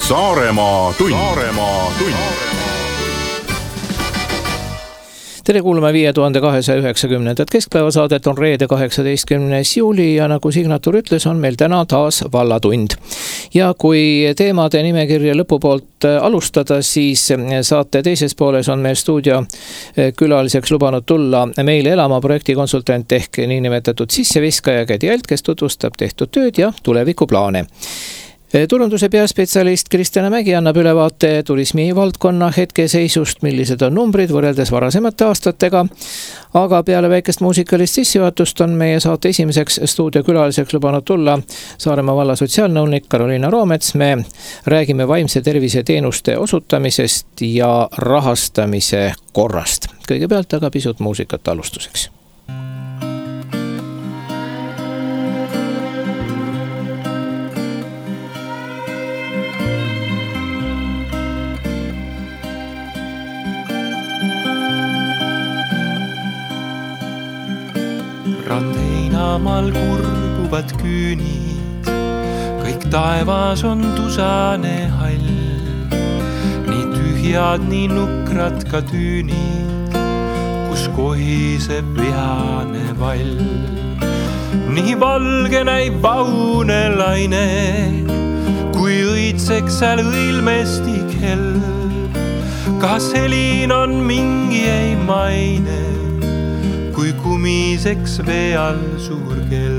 Saaremaa tund. Tere kuulama 5290. keskpäevasaadet, on reede 18. juuli ja nagu Signatur ütles, on meil täna taas vallatund. Ja kui teemade nimekirja lõpupoolt alustada, siis saate teises pooles on meil stuudio külaliseks lubanud tulla meile elama projektikonsultant ehk niinimetatud sisseviskaja Kädi Alt, kes tutvustab tehtud tööd ja tulevikuplaane. Turunduse peaspetsialist Kristjana Mägi annab ülevaate turismi valdkonna hetkeseisust, millised on numbrid võrreldes varasemate aastatega, aga peale väikest muusikalist sissejuhatust on meie saate esimeseks stuudiokülaliseks lubanud tulla Saaremaa valla sotsiaalnõunik Karoliina Roomets. Me räägime vaimse tervise teenuste osutamisest ja rahastamise korrast. Kõigepealt aga pisut muusikat alustuseks. Randeinamal kurguvad küünid, kõik taevas on tusane hall. Nii tühjad, nii nukrad ka tüünid, kus kohiseb vihane vall. Nii valge näib vaune laine, kui õitseks seal õilmestik hell. Kas helin on mingi ei maine, kui kumiseks vee all suur kell.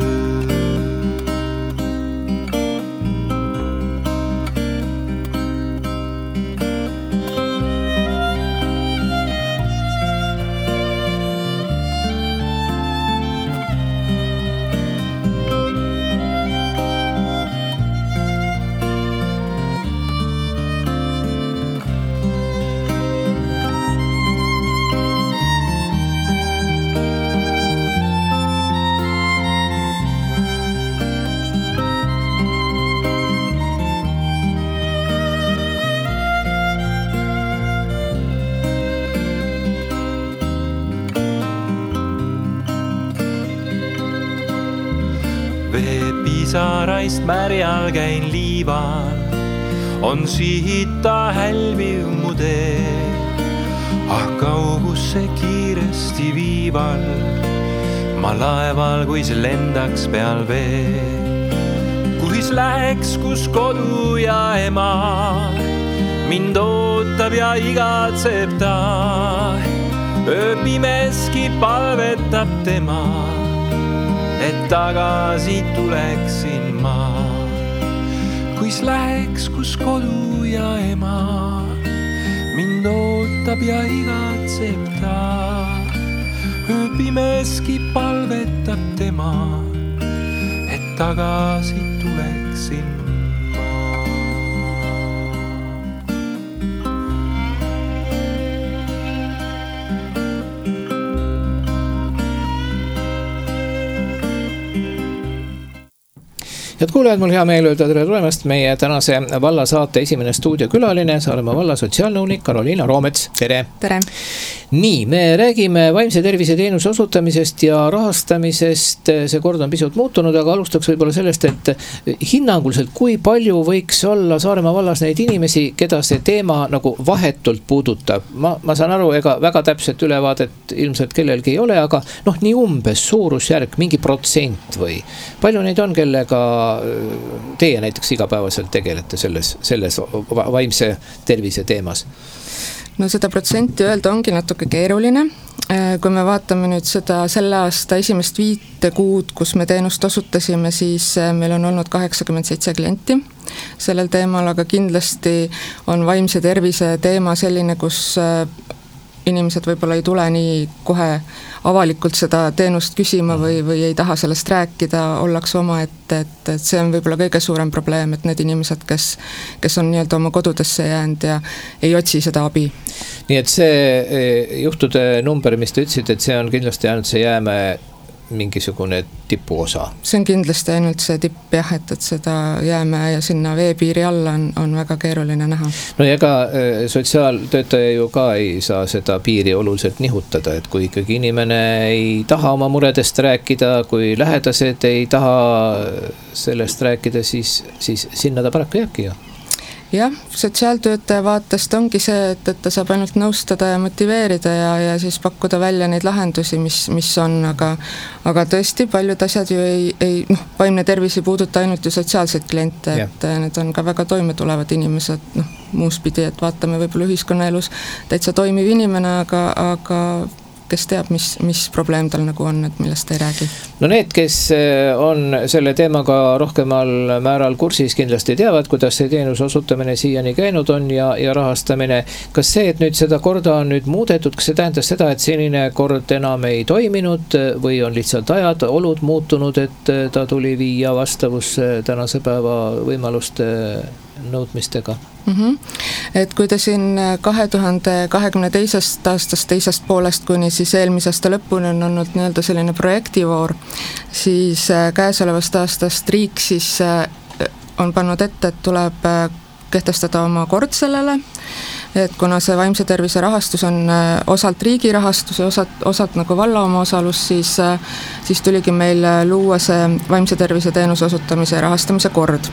Veepisaraist märjal käin liival, on sihita hälviv mu tee. Ah kaugusse kiiresti viival, ma laeval, kuis lendaks peal vee. Kuis läheks, kus kodu ja ema mind ootab ja igatseb ta. Ööpimeski palvetab tema, et tagasi tuleksin ma. Kuis läheks, kus kodu ja ema mind ootab ja igatseb ta. Ööpimeski palvetab tema, et tagasi tuleksin ma. Head kuulajad, mul hea meel öelda tere tulemast meie tänase valla saate esimene stuudiokülaline, Saaremaa valla sotsiaalnõunik Karoliina Roomets. Tere! Tere! Nii, me räägime vaimse tervise teenuse osutamisest ja rahastamisest. See kord on pisut muutunud, aga alustaks võib-olla sellest, et hinnanguliselt kui palju võiks olla Saaremaa vallas neid inimesi, keda see teema nagu vahetult puudutab. Ma saan aru, ega väga täpselt ülevaadet ilmselt kellelgi ei ole, aga nii umbes suurusjärk, mingi protsent või palju neid on, kellega teie näiteks igapäevaselt tegelete selles vaimse tervise teemas? No seda protsenti öelda ongi natuke keeruline. Kui me vaatame nüüd seda selle aasta esimest 5 kuud, kus me teenust osutasime, siis meil on olnud 87 klienti sellel teemal, aga kindlasti on vaimse tervise teema selline, kus inimesed võib-olla ei tule nii kohe avalikult seda teenust küsima või ei taha sellest rääkida, ollakse oma, et see on võib-olla kõige suurem probleem, et need inimesed, kes on nii-öelda oma kodudesse jäänud ja ei otsi seda abi. Nii et see juhtude number, mis te ütlesid, et see on kindlasti ainult see jäämäe mingisugune tipuosa. See on kindlasti ainult see tipp jah, et seda jäämäe ja sinna veepiiri alla on väga keeruline näha. No ja ega sotsiaaltöötaja ju ka ei saa seda piiri oluliselt nihutada, et kui ikkagi inimene ei taha oma muredest rääkida, kui lähedased ei taha sellest rääkida, siis sinna ta paraku jääbki ju. jah, sotsiaaltöötaja vaatest ongi see, et ta saab ainult nõustada ja motiveerida ja siis pakkuda välja neid lahendusi, mis on, aga tõesti paljud asjad ju ei vaimne tervis ei puuduta ainult ju sotsiaalseid kliente, et need on ka väga toimetulevad inimesed, muuspidi, et vaatame võib-olla ühiskonnaelus täitsa toimiv inimene, aga kes teab, mis probleem tal nagu on, et millest ei räägi. No need, kes on selle teemaga rohkemal määral kursis, kindlasti teavad, kuidas see teenuse osutamine siiani käinud on ja rahastamine. Kas see, et nüüd seda korda on nüüd muudetud, kas see tähendas seda, et senine kord enam ei toiminud või on lihtsalt ajad, olud muutunud, et ta tuli viia vastavusse tänase päeva võimaluste nõudmistega? Et kui ta siin 2022. aastast teisest poolest kuni siis eelmise aasta lõpuni on olnud nii-öelda selline projektivoor, siis käesolevast aastast riik siis on pannud ette, et tuleb kehtestada oma kord sellele, et kuna see vaimse tervise rahastus on osalt riigi rahastus ja osalt nagu valla oma osalus, siis tuligi meil luua see vaimse tervise teenuse osutamise ja rahastamise kord,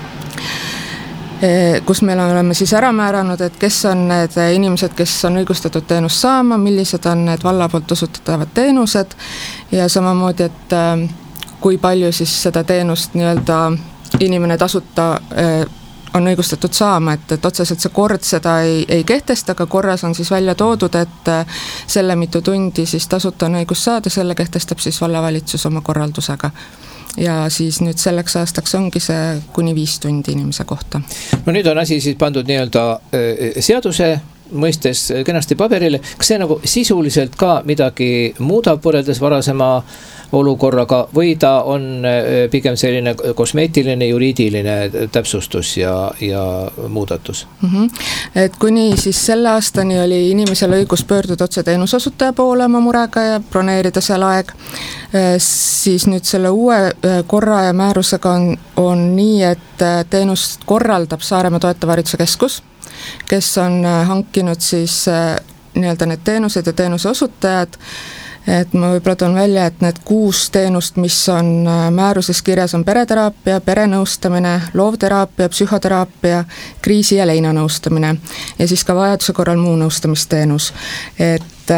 kus meil oleme siis ära määranud, et kes on need inimesed, kes on õigustatud teenust saama, millised on need valla poolt osutatavad teenused ja samamoodi, et kui palju siis seda teenust nii-öelda inimene tasuta on õigustatud saama, et otseselt see kord seda ei kehtesta, aga korras on siis välja toodud, et selle mitu tundi siis tasuta on õigus saada, selle kehtestab siis vallavalitsus oma korraldusega. Ja siis nüüd selleks aastaks ongi see kuni 5 tundi inimese kohta. No nüüd on asi siis pandud nii-öelda seaduse mõistes kenasti paberile. Kas see nagu sisuliselt ka midagi muudab võrreldes varasema olukorraga või ta on pigem selline kosmeetiline, juriidiline täpsustus ja muudatus? Et kuni siis selle aastani oli inimesel õigus pöörduda otse teenusosutaja poole oma murega ja broneerida seal aeg, siis nüüd selle uue korra ja määrusega on nii, et teenust korraldab Saaremaa toetava hariduse keskus, kes on hankinud siis nii-öelda need teenused ja teenuse osutajad, et ma võib-olla toon välja, et need 6 teenust, mis on määruses kirjas, on pereteraapia, perenõustamine, loovteraapia, psühhoteraapia, kriisi- ja leinanõustamine ja siis ka vajaduse korral muu nõustamisteenus. Et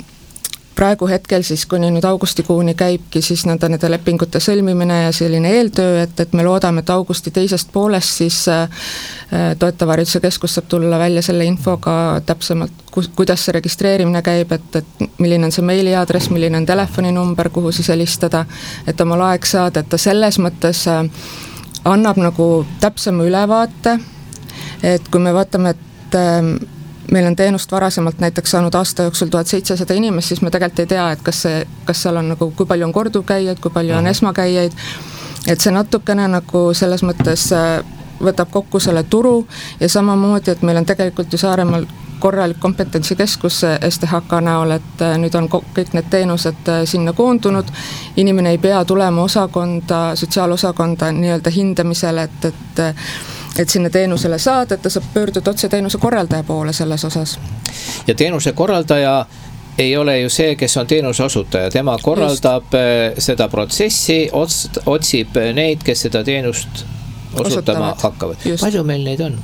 praegu hetkel siis, kuni nüüd augustikuuni käibki siis nende lepingute sõlmimine ja selline eeltöö, et me loodame, et augusti teisest poolest siis toetava hariduse keskus saab tulla välja selle infoga täpsemalt, kuidas see registreerimine käib, et milline on see meiliaadress, milline on telefoninumber, kuhu siis helistada, et omal aeg saada, et ta selles mõttes annab nagu täpsema ülevaate, et kui me vaatame, et meil on teenust varasemalt näiteks saanud aasta jooksul 1700 inimest, siis me tegelikult ei tea, et kas seal on nagu, kui palju on korduvkäijaid, kui palju on esmakäijaid, et see natukene nagu selles mõttes võtab kokku selle turu ja samamoodi, et meil on tegelikult ju Saaremaal korralik kompetentsikeskus STHK näol, et nüüd on kõik need teenused sinna koondunud, inimene ei pea tulema osakonda, sotsiaalosakonda nii-öelda hindamisele, et sinna teenusele saada, et ta saab pöörduda otse teenuse korraldaja poole selles osas. Ja teenuse korraldaja ei ole ju see, kes on teenuse osutaja, tema korraldab seda protsessi, otsib neid, kes seda teenust osutama hakkavad. Palju meil neid on?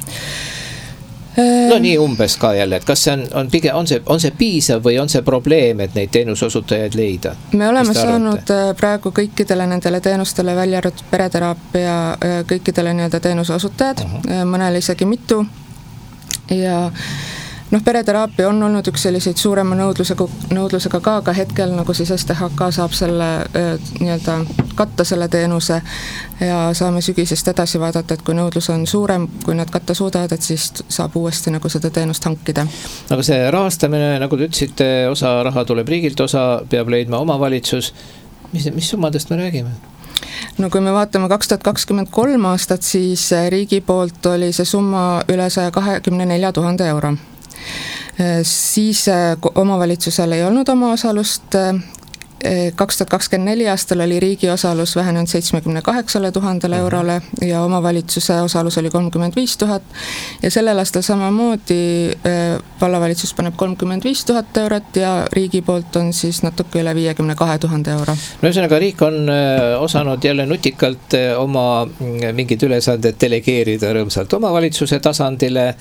No nii umbes ka jälle, et kas see on see piisav või on see probleem, et neid teenusosutajaid leida? Me oleme saanud praegu kõikidele nendele teenustele välja arvatud pereteraapia kõikidele nii-öelda teenusosutajad, mõnele isegi mitu ja pereteraapia on olnud üks selliseid suurema nõudlusega ka hetkel nagu siis STHK saab selle nii-öelda katta selle teenuse ja saame sügisest edasi vaadata, et kui nõudlus on suurem, kui nad katta suudavad, et siis saab uuesti nagu seda teenust hankida. Aga see rahastamine, nagu te ütlesite, osa raha tuleb riigilt, osa peab leidma omavalitsus. Mis summadest me räägime? No kui me vaatame 2023 aastat, siis riigi poolt oli see summa üle 124 000 euro. Siis omavalitsusel ei olnud oma osalust 2024 aastal oli riigi osalus vähenenud 78 000 eurole ja omavalitsuse osalus oli 35 000 ja sellel aastal samamoodi vallavalitsus paneb 35 000 eurot ja riigi poolt on siis natuke üle 52 000 euro. No ühesõnaga, riik on osanud jälle nutikalt oma mingid ülesanded delegeerida rõõmsalt omavalitsuse tasandile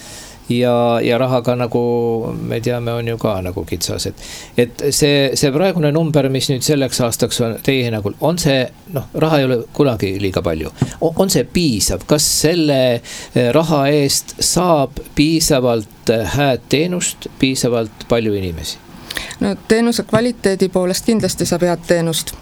ja rahaga, nagu me teame, on ju ka nagu kitsas, et see praegune number, mis nüüd selleks aastaks on teie hinnangul, on see, raha ei ole kunagi liiga palju, on see piisav, kas selle raha eest saab piisavalt hääd teenust, piisavalt palju inimesi? No teenuse kvaliteedi poolest kindlasti saab head teenust.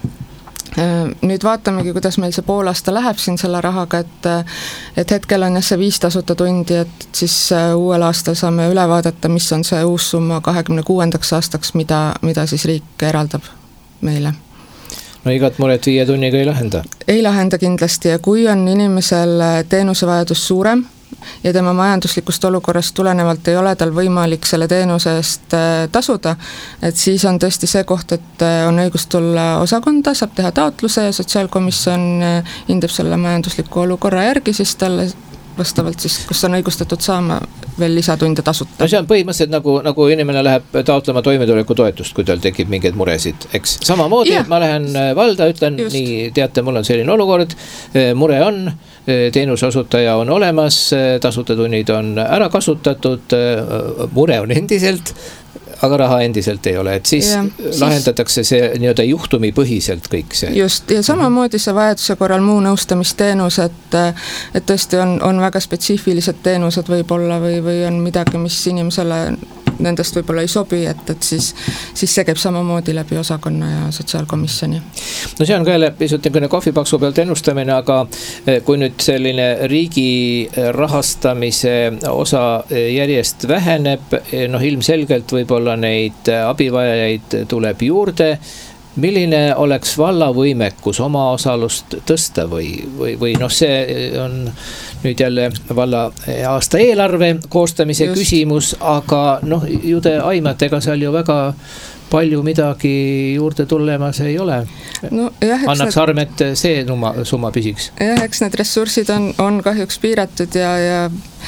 Nüüd vaatamegi, kuidas meil see poolaasta läheb siin selle rahaga, et hetkel on see 5 tasuta tundi, et siis uuel aastal saame üle vaadata, mis on see uus summa 26. aastaks, mida siis riik eraldab meile. No igat muret 5 tunniga ei lahenda? Ei lahenda kindlasti ja kui on inimesel teenusevajadus suurem ja tema majanduslikust olukorrast tulenevalt ei ole tal võimalik selle teenuse eest tasuda, et siis on tõesti see koht, et on õigus tulla osakonda, saab teha taotluse ja sotsiaalkomisjon hindab selle majandusliku olukorra järgi siis talle vastavalt siis, kus on õigustatud saama veel lisatunde tasuta. No see on põhimõtteliselt nagu inimene läheb taotlema toimetuleku toetust, kui tal tekib mingeid muresid, eks? Samamoodi, et ma lähen valda, ütlen, just. Nii, teate, mul on selline olukord, mure on, teenusosutaja on olemas, tasuta tunnid on ära kasutatud, mure on endiselt, aga raha endiselt ei ole, et siis lahendatakse see nii-öelda juhtumi põhiselt kõik see. Just, ja samamoodi see vajaduse korral muu nõustamisteenus, et tõesti on väga spetsiifilised teenused võib-olla või on midagi, mis inimesele nendest võib-olla ei sobi, et siis see käib samamoodi läbi osakonna ja sotsiaalkomisjoni. No see on ka jälle pisut kohvipaksu pealt ennustamine, aga kui nüüd selline riigi rahastamise osa järjest väheneb, ilmselgelt võib-olla neid abivajajaid tuleb juurde, milline oleks valla võimekus oma osalust tõsta või see on nüüd jälle valla aasta eelarve koostamise küsimus, aga ju te aimate, ega seal ju väga palju midagi juurde tulemas ei ole. Annaks arm, et see summa püsiks. Jah, eks need ressursid on kahjuks piiratud ja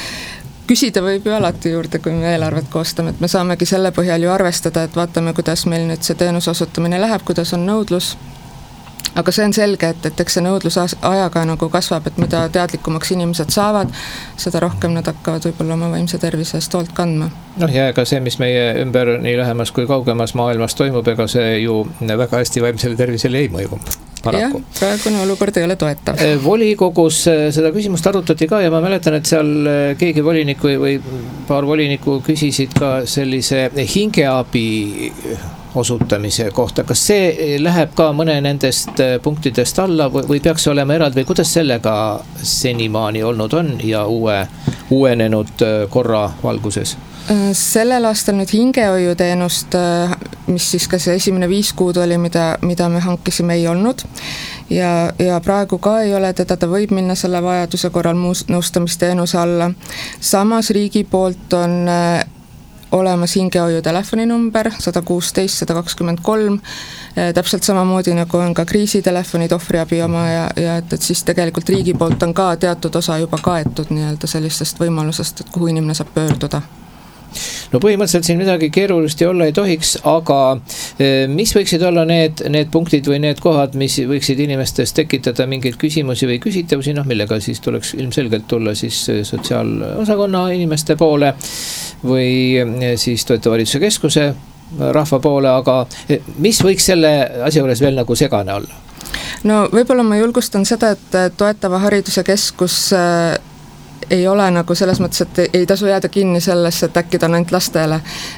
küsida võib ju alati juurde, kui me eelarvet koostame, et me saamegi selle põhjal ju arvestada, et vaatame, kuidas meil nüüd see teenuse osutamine läheb, kuidas on nõudlus. Aga see on selge, et eks see nõudlus ajaga nagu kasvab, et mida teadlikumaks inimesed saavad, seda rohkem nad hakkavad võib-olla oma vaimse tervise eest hoolt kandma. Ja ega see, mis meie ümber nii lähemas kui kaugemas maailmas toimub, ega see ju väga hästi vaimsele tervisele ei mõju. Paraku. Jah, praegune olukord ei ole toetav. Volikogus seda küsimust arutati ka ja ma mäletan, et seal keegi volinik või paar volinikku küsisid ka sellise hingeabi osutamise kohta. Kas see läheb ka mõne nendest punktidest alla või peaks olema eraldi või kuidas sellega senimaani olnud on ja uuenenud korra valguses? Sellel aastal nüüd hingehoiuteenust, mis siis ka see esimene 5 kuud oli, mida me hankisime, ei olnud ja praegu ka ei ole teda, ta võib minna selle vajaduse korral nõustamisteenuse alla. Samas riigi poolt on olemas hingehoiu telefoninumber 116 123, täpselt samamoodi nagu on ka kriisitelefonid, ohvriabi oma ja et siis tegelikult riigi poolt on ka teatud osa juba kaetud nii-öelda sellistest võimalusest, et kuhu inimene saab pöörduda. No põhimõtteliselt siin midagi keerulist olla ei tohiks, aga mis võiksid olla need punktid või need kohad, mis võiksid inimestes tekitada mingeid küsimusi või küsitavusi, millega siis tuleks ilmselgelt tulla siis sotsiaalosakonna inimeste poole või siis toetava valitsuse keskuse rahva poole, aga mis võiks selle asja juures veel nagu segane olla? No võib-olla ma julgustan seda, et toetava hariduse keskus ei ole nagu selles mõttes, et ei tasu jääda kinni sellesse, et äkki ta on ainult lastele,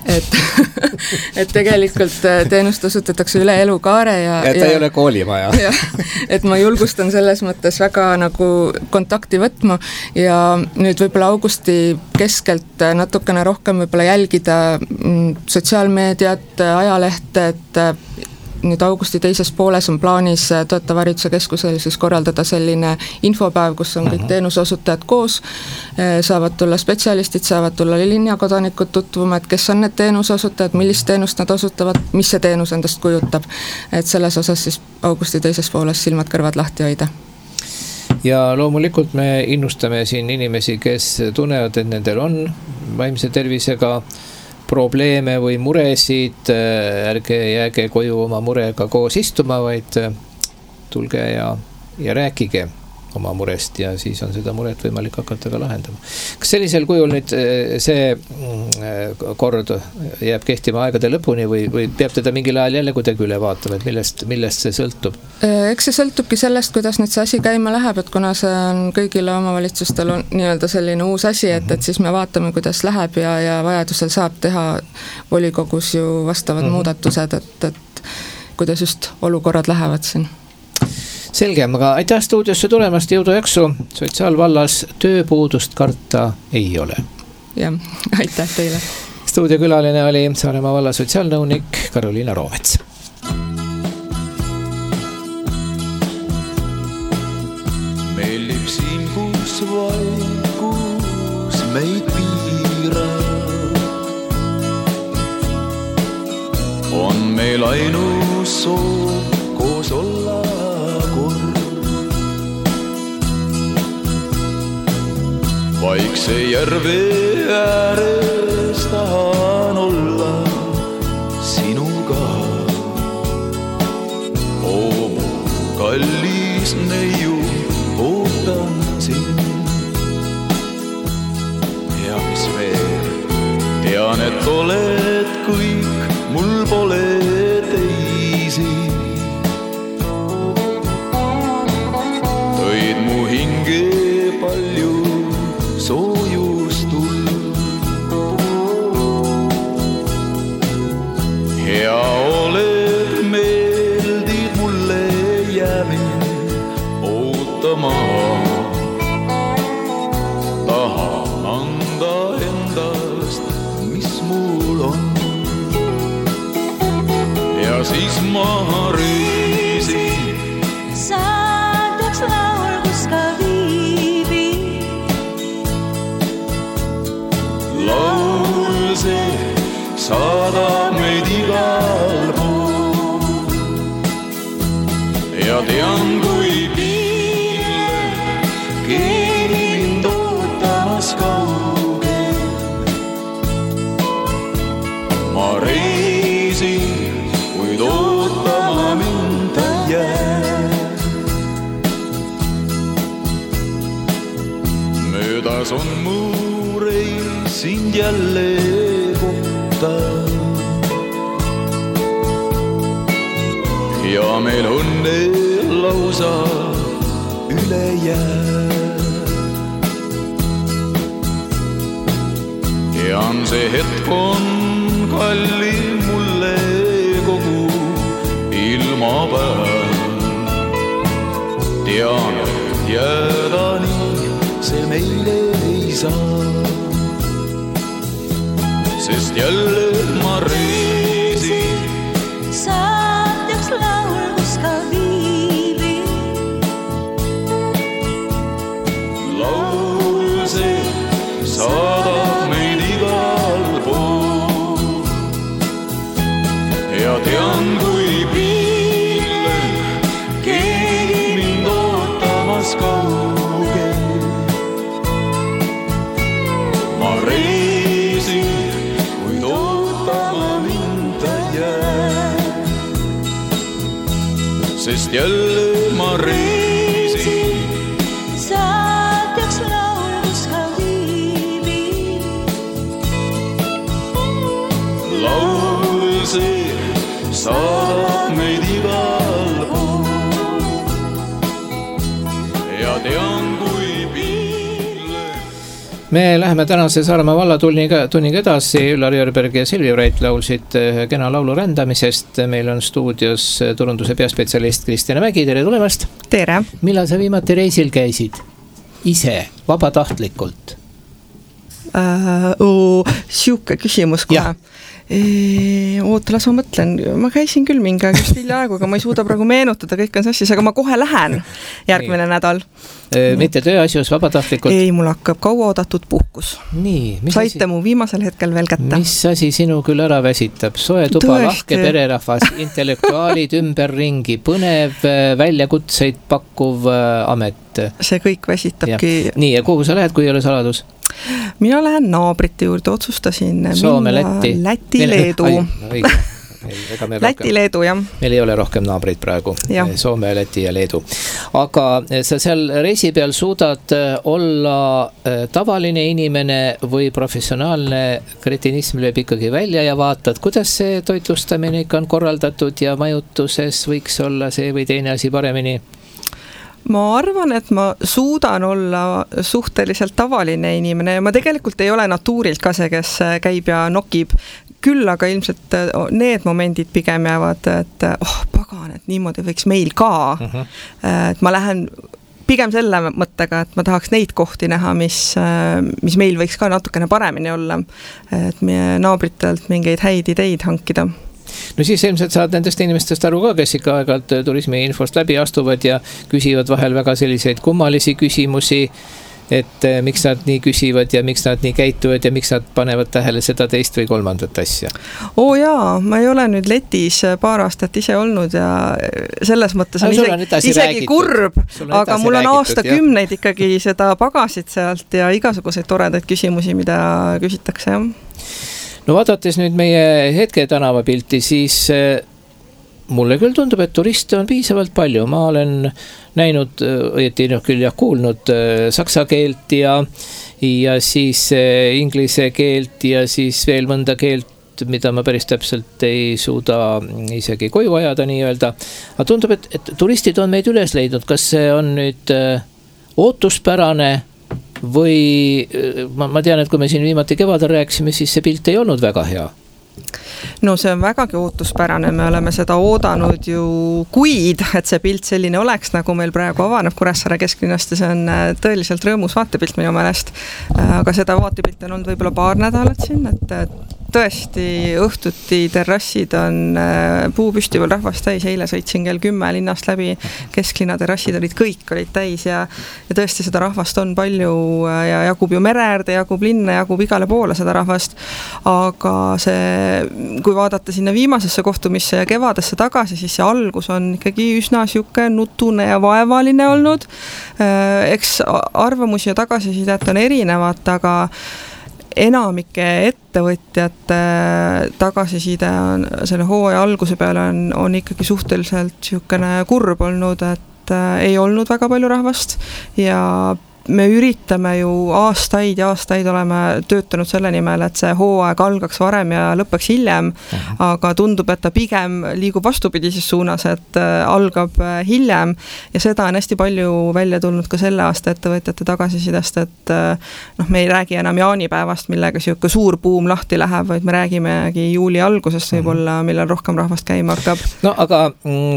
et tegelikult teenust osutatakse üle elukaare ja ta ei ole koolimaja. Et ma julgustan selles mõttes väga nagu kontakti võtma ja nüüd võib-olla augusti keskelt natukene rohkem võib-olla jälgida sotsiaalmeediat, ajalehte, et nüüd augusti teises pooles on plaanis Toetava Hariduse Keskusel siis korraldada selline infopäev, kus on kõik teenuseosutajad koos, saavad tulla spetsialistid, saavad tulla linnakodanikud tutvuma, et kes on need teenuseosutajad, millist teenust nad osutavad, mis see teenus endast kujutab. Et selles osas siis augusti teises pooles silmad-kõrvad lahti hoida. Ja loomulikult me innustame siin inimesi, kes tunnevad, et nendel on vaimse tervisega probleeme või muresid, ärge jääge koju oma murega koos istuma, vaid tulge ja rääkige oma murest ja siis on seda muret võimalik hakata ka lahendama. Kas sellisel kujul nüüd see kord jääb kehtima aegade lõpuni või peab teda mingil ajal jälle kuidagi üle vaatama, et millest see sõltub? Eks see sõltubki sellest, kuidas nüüd see asi käima läheb, et kuna see on kõigile omavalitsustel on nii-öelda selline uus asi, et siis me vaatame, kuidas läheb ja vajadusel saab teha volikogus ju vastavad muudatused, et kuidas just olukorrad lähevad siin. Selge, aga aitäh stuudiosse tulemast, jõudu jaksu. Sotsiaalvallas tööpuudust karta ei ole. Jah, aitäh teile. Stuudiokülaline oli Saaremaa valla sotsiaalnõunik Karoliina Roomets. Mellib siin, kus vaikus meid piira. On meil ainus soov koos olla Vaikse järve ääres tahan olla sinuga. Oo mu kallis neiu, ootan sind. Ja mis veel, tean, et oled kõik, mul pole teisi. Tõid mu hinge palju soojustul. Hea oled, meeldid mulle, jäämin ootama. Tahan anda endast, mis mul on. Ja siis ma reisin. Saadaks laul, kus ka laul see saadab meid igal pool. Ja tean, kui piile keegi mind ootamas kaugel. Ma reisin, kuid ootama mind ei jää. Möödas on mu sind jälle kohta. Ja meil õnne lausa üle jää. Tean, see hetk on kallim mulle kogu ilmapäev. Tean, et jääda nii see meile ei saa. Sest jälle ma reisin. Saadaks laul, kus ka viibin. Laul see saadab meid igal pool. Ja tean, kui piile keegi mind ootamas kaugel. Ma reisin, sest jälle ma reisin. Saadaks laul, kus ka viibin. Laul see saadab meid igal pool. Ja tean, kui piile. Me läheme tänase Saaremaa vallatunniga edasi. Üllar Jörberg ja Silvi Vreit laulsid kena laulu rändamisest. Meil on stuudios turunduse peaspetsialist Kristjana Mägi, tere tulemast. Tere. Millal sa viimati reisil käisid? Ise, vabatahtlikult? Siuke küsimus kohe. Oota, las ma mõtlen, ma käisin küll mingi aeg just hiljaaegu, aga ma ei suuda praegu meenutada, kõik on sassis, aga ma kohe lähen järgmine nädal. Mitte tööasjus, vabatahtlikult? Ei, mul hakkab kaua oodatud puhkus. Nii, saite mu viimasel hetkel veel kätte. Mis asi sinu küll ära väsitab? Soe tuba, lahke pererahvas, intellektuaalid ümberringi, põnev, väljakutseid pakkuv amet. See kõik väsitabki. Nii, ja kuhu sa lähed, kui ei ole saladus? Mina lähen naabrite juurde, otsustasin Soome, Läti, Leedu. Läti, Leedu, jah. Meil ei ole rohkem naabreid praegu. Ja. Soome, Läti ja Leedu. Aga sa seal reisi peal suudad olla tavaline inimene või professionaalne kretinism lööb ikkagi välja ja vaatad, kuidas see toitlustamine ikka on korraldatud ja majutuses võiks olla see või teine asi paremini? Ma arvan, et ma suudan olla suhteliselt tavaline inimene ja ma tegelikult ei ole natuurilt ka see, kes käib ja nokib. Küll aga ilmselt need momendid pigem jäävad, et pagan, et niimoodi võiks meil ka. Et ma lähen pigem selle mõttega, et ma tahaks neid kohti näha, mis meil võiks ka natukene paremini olla. Et meie naabritelt mingeid häid ideid hankida. No siis ilmselt saad nendest inimestest aru ka, kes ikka aeg-ajalt turismi infost läbi astuvad ja küsivad vahel väga selliseid kummalisi küsimusi, et miks nad nii küsivad ja miks nad nii käituvad ja miks nad panevad tähele seda teist või kolmandat asja. Jaa, ma ei ole nüüd Letis paar aastat ise olnud ja selles mõttes on isegi kurb, aga mul on aastakümneid ikkagi seda pagasid sealt ja igasuguseid toredaid küsimusi, mida küsitakse, jah. No vaadates nüüd meie hetke tänavapilti, siis mulle küll tundub, et turiste on piisavalt palju. Ma olen näinud, õieti küll kuulnud saksa keelt ja siis inglise keelt ja siis veel mõnda keelt, mida ma päris täpselt ei suuda isegi koju ajada nii öelda. Aga tundub, et turistid on meid üles leidnud. Kas see on nüüd ootuspärane? Või ma tean, et kui me siin viimati kevadel rääkisime, siis see pilt ei olnud väga hea. No see on vägagi ootuspärane, me oleme seda oodanud ju kuid, et see pilt selline oleks, nagu meil praegu avaneb Kuressaare kesklinnast ja see on tõeliselt rõõmus vaatepilt minu meelest. Aga seda vaatepilt on olnud võib-olla paar nädalat siin, et tõesti õhtuti terrassid on puupüsti veel rahvast täis, eile sõitsin kell 10 linnast läbi, kesklinna terrassid kõik olid täis ja tõesti seda rahvast on palju ja jagub ju mere äärde, jagub linna, jagub igale poole seda rahvast, aga kui vaadata sinna viimasesse kohtumisse ja kevadesse tagasi, siis see algus on ikkagi üsna siuke nutune ja vaevaline olnud. Eks arvamusi ja tagasisidet on erinevat, aga enamike ettevõtjate tagasiside on selle hooaja alguse peale on ikkagi suhteliselt siukene kurb olnud, et ei olnud väga palju rahvast ja me üritame ju aastaid oleme töötanud selle nimel, et see hooaeg algaks varem ja lõppeks hiljem, aga tundub, et ta pigem liigub vastupidises suunas, et algab hiljem ja seda on hästi palju välja tulnud ka selle aasta ettevõtjate tagasisidest, et me ei räägi enam jaanipäevast, millega siuke suur buum lahti läheb, vaid me räägimegi juuli algusest võib-olla, millal rohkem rahvast käima hakkab. No aga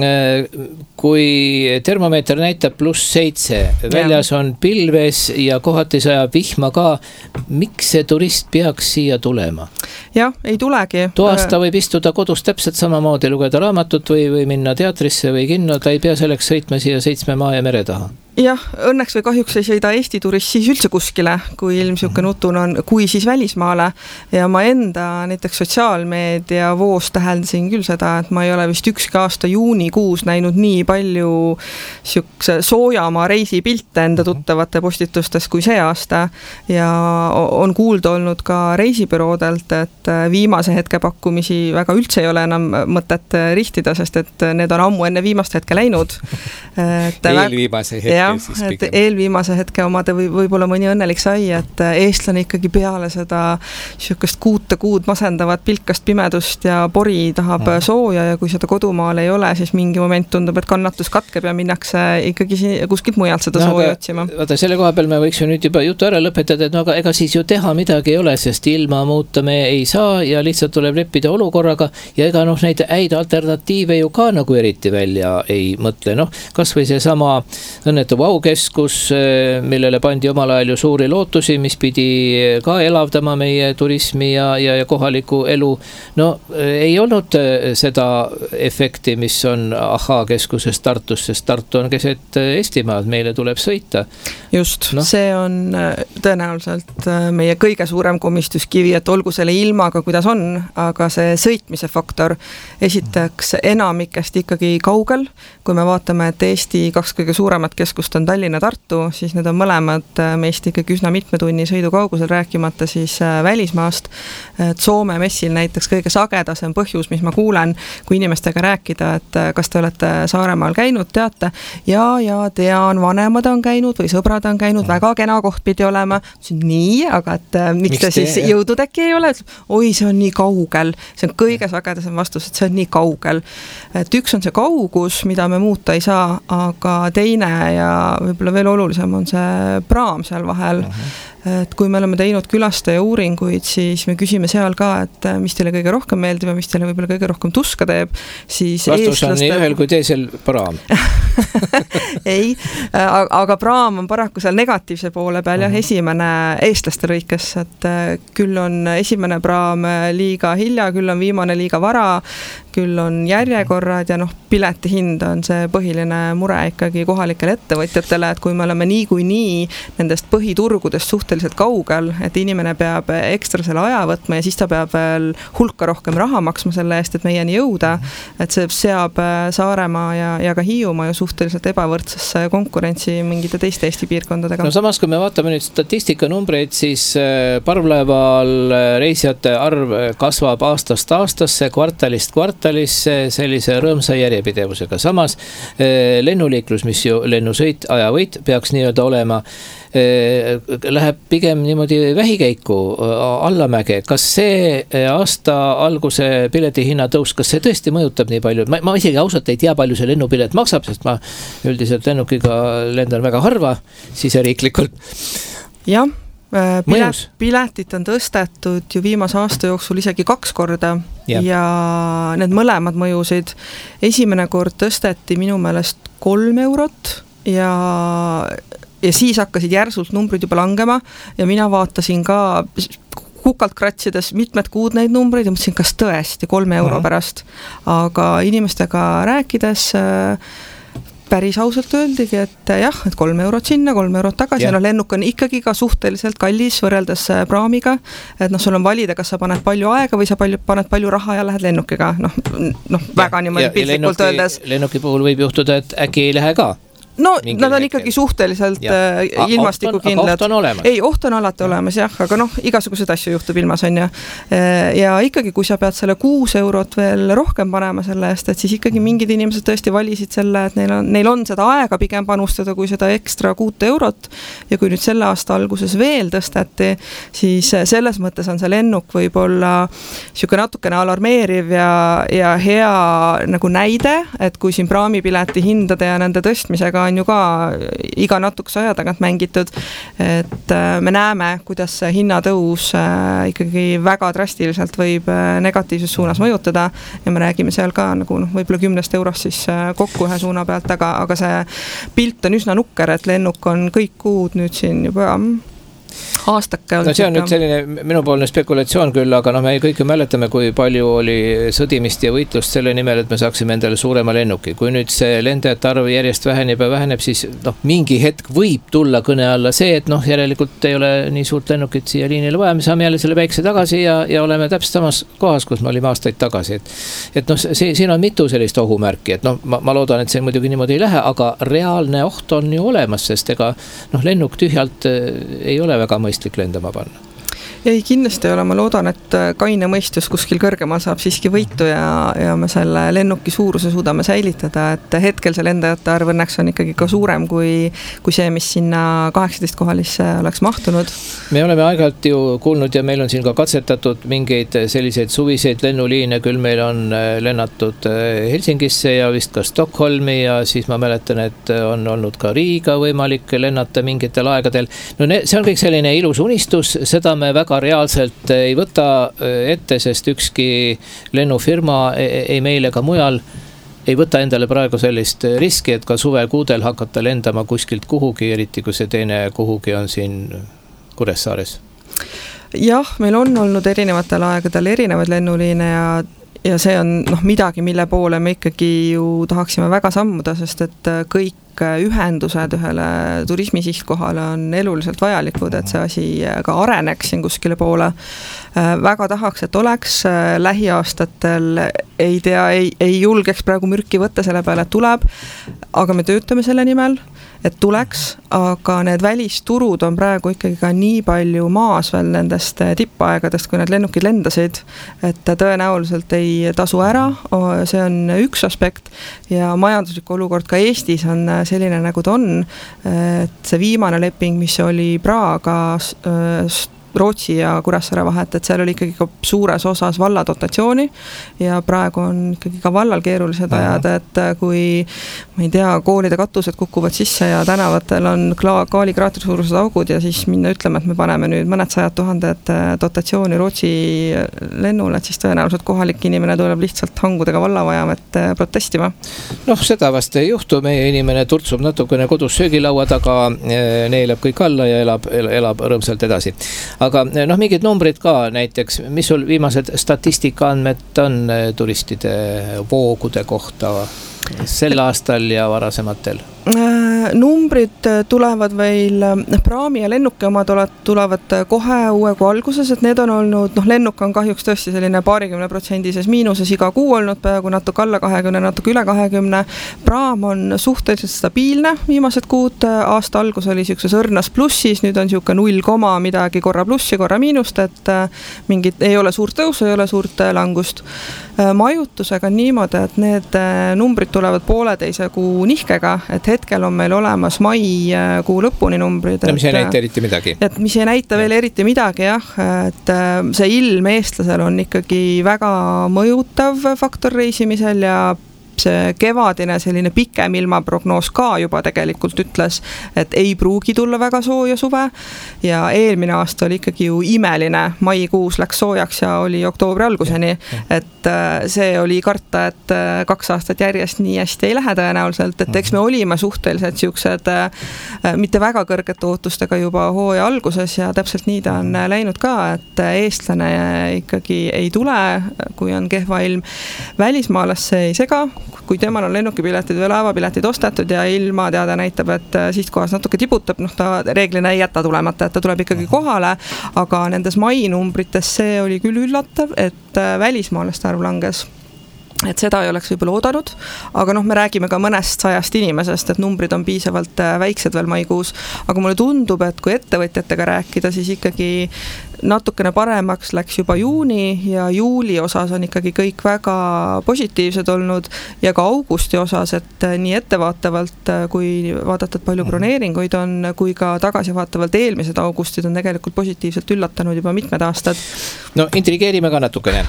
kui termomeeter näitab +7, väljas on pilv ja kohati sajab vihma ka, miks see turist peaks siia tulema? Jah, ei tulegi. Toas ta võib istuda kodus täpselt samamoodi, lugeda raamatut või minna teatrisse või kinno, ta ei pea selleks sõitma siia 7 maa ja mere taha. Jah, õnneks või kahjuks ei sõida Eesti turist siis üldse kuskile, kui ilmsiuke nutun on, kui siis välismaale. Ja ma enda näiteks sotsiaalmeedia voos täheldasin küll seda, et ma ei ole vist ükski aasta juunikuus näinud nii palju siukse soojamaa reisipilte enda tuttavate postitustes kui see aasta. Ja on kuulda olnud ka reisibüroodelt, et viimase hetke pakkumisi väga üldse ei ole enam mõtet rihtida, sest et need on ammu enne viimast hetke läinud. Eelviimase hetke. Et eelviimase hetke omade võib-olla mõni õnnelik sai, et eestlane ikkagi peale seda siukest kuud masendavat pilkast pimedust ja pori tahab sooja ja kui seda kodumaal ei ole, siis mingi moment tundub, et kannatus katkeb ja minnakse ikkagi kuskilt mujalt seda sooja otsima. Vaata, selle koha peal me võiks ju nüüd juba jutu ära lõpetada, et no ega siis ju teha midagi ei ole, sest ilma muuta me ei saa ja lihtsalt tuleb leppida olukorraga ja ega neid häid alternatiive ju ka nagu eriti välja ei mõtle. Kas või see sama õnnetu nii-öelda Vau-keskus, millele pandi omal ajal ju suuri lootusi, mis pidi ka elavdama meie turismi ja kohaliku elu. No ei olnud seda efekti, mis on Ahhaa-keskuses Tartus, sest Tartu on keset Eestimaad, meile tuleb sõita. Just, see on tõenäoliselt meie kõige suurem komistuskivi, et olgu selle ilmaga, kuidas on, aga see sõitmise faktor esitaks enamikest ikkagi kaugel. Kui me vaatame, et Eesti 2 kõige suuremat keskust on Tallinna Tartu, siis need on mõlemad meist ikkagi üsna mitme tunni sõidu kaugusel, rääkimata siis välismaast. Et Soome messil näiteks kõige sagedasem põhjus, mis ma kuulen, kui inimestega rääkida, et kas te olete Saaremaal käinud, teate? Ja tean, vanemad on käinud või sõbrad on käinud, väga kena koht pidi olema. Nii, aga et miks te siis jõudnud äkki ei ole? Oi, see on nii kaugel. See on kõige sagedasem vastus, et see on nii kaugel. Et üks on see kaugus, mida me muuta ei saa, aga teine ja võib-olla veel olulisem on see praam seal vahel. Et kui me oleme teinud külastaja uuringuid, siis me küsime seal ka, et mis teile kõige rohkem meeldib ja mis teile võib-olla kõige rohkem tuska teeb, siis vastus on nii ühel kui teisel praam. Ei, aga praam on paraku seal negatiivse poole peal ja esimene eestlaste lõikes, et küll on esimene praam liiga hilja, küll on viimane liiga vara, küll on järjekorrad ja pileti hind on see põhiline mure ikkagi kohalikele ettevõtjatele, et kui me oleme nii nendest põhiturgudest suhteliselt kaugel, et inimene peab ekstra selle aja võtma ja siis ta peab veel hulka rohkem raha maksma selle eest, et meieni jõuda, et see seab Saaremaa ja ka Hiiumaa ju suhteliselt ebavõrdsesse konkurentsi mingite teiste Eesti piirkondadega. No samas, kui me vaatame nüüd statistika numbreid, siis parvlaeval reisijate arv kasvab aastast aastasse, kvartalist kvartalisse sellise rõõmsa järjepidevusega. Samas lennuliiklus, mis ju lennusõit, ajavõit peaks nii-öelda olema, läheb pigem niimoodi vähikäiku allamäge. Kas see aasta alguse piletihinna tõus, kas see tõesti mõjutab nii palju? Ma isegi ausalt ei tea, palju see lennupilet maksab, sest ma üldiselt lennukiga lendan väga harva siseriiklikult. Jah, piletit on tõstetud ju viimase aasta jooksul isegi 2 korda ja need mõlemad mõjusid. Esimene kord tõsteti minu meelest 3 eurot ja siis hakkasid järsult numbrid juba langema ja mina vaatasin ka kukalt kratsides mitmed kuud neid numbreid ja mõtlesin, kas tõesti 3 euro pärast. Aga inimestega rääkides päris ausalt öeldigi, et jah, et 3 eurot sinna, 3 eurot tagasi. Lennuk on ikkagi ka suhteliselt kallis võrreldes praamiga. Et sul on valida, kas sa paned palju aega või sa paned palju raha ja lähed lennukiga. Väga niimoodi piltlikult öeldes. Lennuki puhul võib juhtuda, et äkki ei lähe ka. No, nad on ikkagi suhteliselt ilmastiku kindlad. Oht on olemas. Ei, oht on alati olemas, jah, aga igasugused asju juhtub ilmas on ja. Ja ikkagi, kui sa pead selle 6 eurot veel rohkem panema selle eest, et siis ikkagi mingid inimesed tõesti valisid selle, et neil on seda aega pigem panustada kui seda ekstra 6 eurot. Ja kui nüüd selle aasta alguses veel tõsteti, siis selles mõttes on see lennuk võib-olla siuke natukene alarmeeriv ja hea nagu näide, et kui siin praamipileti hindade ja nende tõstmisega on ju ka iga natukese aja tagant mängitud, et me näeme, kuidas hinnatõus ikkagi väga drastiliselt võib negatiivses suunas mõjutada ja me räägime seal ka nagu võib-olla 10 eurost siis kokku ühe suuna pealt, aga see pilt on üsna nukker, et lennuk on kõik kuud nüüd siin juba aastake. No see on nüüd selline minupoolne spekulatsioon küll, aga me kõik ju mäletame, kui palju oli sõdimist ja võitlust selle nimel, et me saaksime endale suurema lennuki. Kui nüüd see lendajate arv järjest väheneb ja väheneb, siis mingi hetk võib tulla kõne alla see, et järelikult ei ole nii suurt lennukit siia liinile vaja, me saame jälle selle väikse tagasi ja oleme täpselt samas kohas, kus me olime aastaid tagasi. Et siin on mitu sellist ohumärki, et ma loodan, et see muidugi niimoodi ei lähe, aga reaalne oht on ju olemas, sest ega lennuk tühjalt ei ole väga mõistlik lendama panna. Ei, kindlasti ei ole, ma loodan, et kaine mõistus kuskil kõrgemal saab siiski võitu ja me selle lennuki suuruse suudame säilitada, et hetkel see lendajate arv õnneks on ikkagi ka suurem kui see, mis sinna 18 kohalisse oleks mahtunud. Me oleme aeg-ajalt ju kuulnud ja meil on siin ka katsetatud mingeid selliseid suviseid lennuliine, küll meil on lennatud Helsingisse ja vist ka Stockholmi ja siis ma mäletan, et on olnud ka Riiga võimalik lennata mingitel aegadel. No see on kõik selline ilus unistus, seda me väga reaalselt ei võta ette, sest ükski lennufirma ei meil ega mujal ei võta endale praegu sellist riski, et ka suvekuudel hakata lendama kuskilt kuhugi, eriti kui see teine kuhugi on siin Kuressaares? Jah, meil on olnud erinevatel aegadel erinevaid lennuliine ja see on midagi, mille poole me ikkagi ju tahaksime väga sammuda, sest et kõik ühendused ühele turismisihtkohale on eluliselt vajalikud, et see asi ka areneks siin kuskile poole. Väga tahaks, et oleks lähiaastatel, ei tea, ei julgeks praegu mürki võtta selle peale, et tuleb, aga me töötame selle nimel, et tuleks, aga need välisturud on praegu ikkagi ka nii palju maas veel nendest tippaegadest, kui need lennukid lendasid, et tõenäoliselt ei tasu ära, see on üks aspekt ja majanduslik olukord ka Eestis on selline, nagu ta on, et see viimane leping, mis oli Praga Rootsi ja Kuressaare vahet, et seal oli ikkagi ka suures osas valla dotatsiooni ja praegu on ikkagi ka vallal keerulised ajad, et kui, ma ei tea, koolide katused kukuvad sisse ja tänavatel on kaalikraatri suurused augud ja siis minna ütlema, et me paneme nüüd mõned 100 000 dotatsiooni Rootsi lennule, et siis tõenäoliselt kohalik inimene tuleb lihtsalt hangudega vallavajamet protestima. Seda vast ei juhtu, meie inimene turtsub natukene kodus söögilaua taga, neelab kõik alla ja elab rõõmsalt edasi. Aga mingid numbrid ka näiteks, mis sul viimased statistikaandmed on turistide voogude kohta sel aastal ja varasematel? Numbrid tulevad veel, praami ja lennuki omad tulevad kohe uue kuu alguses, et need on olnud, lennuk on kahjuks tõesti selline 20% miinuses iga kuu olnud, peaaegu natuke alla 20, natuke üle 20. Praam on suhteliselt stabiilne viimased kuud, aasta algus oli siukses õrnas plussis, nüüd on siuke 0, midagi korra plussi, korra miinust, et mingit ei ole suurt tõusu, ei ole suurt langust. Majutusega niimoodi, et need numbrid tulevad 1,5 kuu nihkega, et hetkel on meil olemas mai kuu lõpuni numbrid. Mis ei näita eriti midagi. Et mis ei näita veel eriti midagi, jah, et see ilm eestlasel on ikkagi väga mõjutav faktor reisimisel ja see kevadine selline pikem ilmaprognoos ka juba tegelikult ütles, et ei pruugi tulla väga sooja suve ja eelmine aasta oli ikkagi ju imeline, maikuus läks soojaks ja oli oktoobri alguseni, et see oli karta, et 2 aastat järjest nii hästi ei lähe tõenäoliselt, et eks me olime suhteliselt siuksed mitte väga kõrgete ootustega juba hooaja alguses ja täpselt nii ta on läinud ka, et eestlane ikkagi ei tule, kui on kehva ilm. Välismaalast see ei sega, kui temal on lennukipiletid või laevapiletid ostetud ja ilmateade näitab, et sihtkohas natuke tibutab, ta reeglina ei jäta tulemata, et ta tuleb ikkagi kohale, aga nendes mai numbrites see oli küll üllatav, et välismaalaste arv langes. Et seda ei oleks võib-olla oodanud, aga me räägime ka mõnest 100 inimesest, et numbrid on piisavalt väiksed veel maikuus, aga mulle tundub, et kui ettevõtjatega rääkida, siis ikkagi natukene paremaks läks juba juuni ja juuli osas on ikkagi kõik väga positiivsed olnud ja ka augusti osas, et nii ettevaatavalt, kui vaadata, et palju broneeringuid on, kui ka tagasivaatavalt eelmised augustid on tegelikult positiivselt üllatanud juba mitmed aastad. Intrigeerime ka natukene.